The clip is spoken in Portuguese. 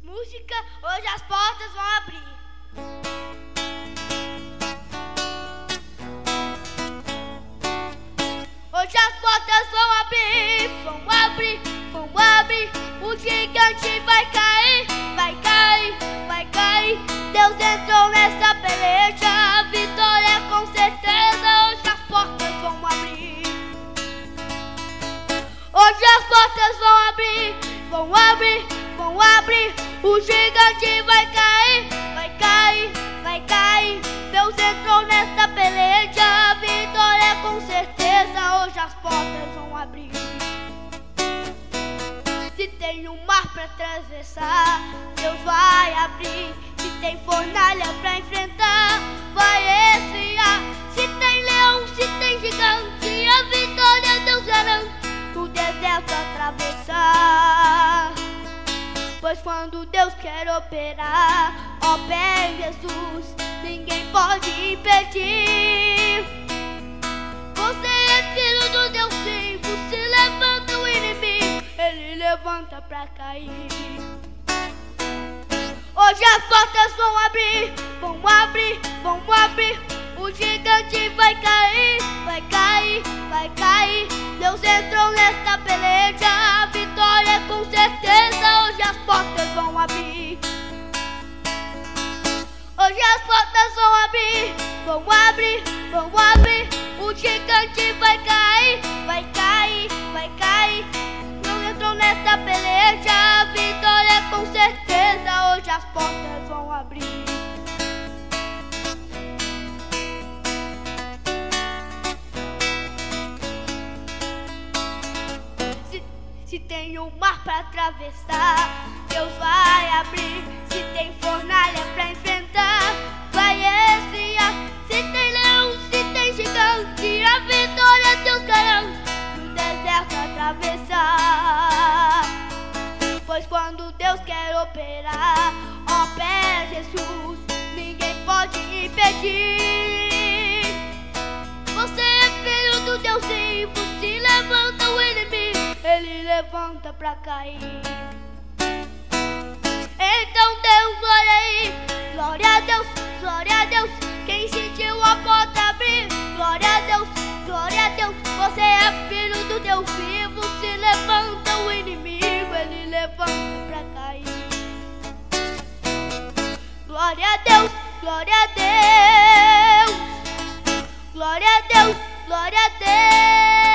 música, hoje as portas vão abrir. Hoje as portas vão abrir, vão abrir, vão abrir. O gigante vai cair, vai cair, vai cair. Deus entrou nessa peleja, a vitória com certeza. Hoje as portas vão abrir. Hoje as portas vão abrir, vão abrir, vão abrir. O gigante vai cair, vai cair, vai cair. Deus entrou nessa peleja, a vitória com certeza. Hoje as portas vão abrir. Se tem um mar pra atravessar, Deus vai abrir. Se tem fornalha pra enfrentar, vai esfriar. Se tem leão, se tem gigante, a vitória Deus garante. No deserto atravessar. Pois quando Deus quer operar, opera em Jesus, ninguém pode impedir. Você é filho do Deus vivo, se levanta o inimigo, ele levanta pra cair. Hoje as portas vão abrir, vão abrir, vão abrir. O gigante vai cair, vai cair, vai cair. Deus entrou nesta peleja, a vitória com certeza. Hoje as portas vão abrir. Hoje as portas vão abrir, vão abrir, vão abrir. O gigante vai cair, vai cair, vai cair. Deus entrou nesta peleja, a vitória com certeza. Hoje as portas vão abrir. Se tem um mar pra atravessar, Deus vai abrir. Se tem fornalha pra enfrentar, vai esfriar. Se tem leão, se tem gigante, a vitória Deus garante. No deserto atravessar. Pois quando Deus quer operar, opera Jesus, ninguém pode impedir. Você é filho do Deus vivo, se levanta o inimigo, ele levanta pra cair. Então dê glória aí, glória a Deus, glória a Deus. Quem sentiu a porta abrir, glória a Deus, glória a Deus. Você é filho do Deus vivo, se levanta o inimigo, ele levanta pra cair. Glória a Deus, glória a Deus, glória a Deus, glória a Deus.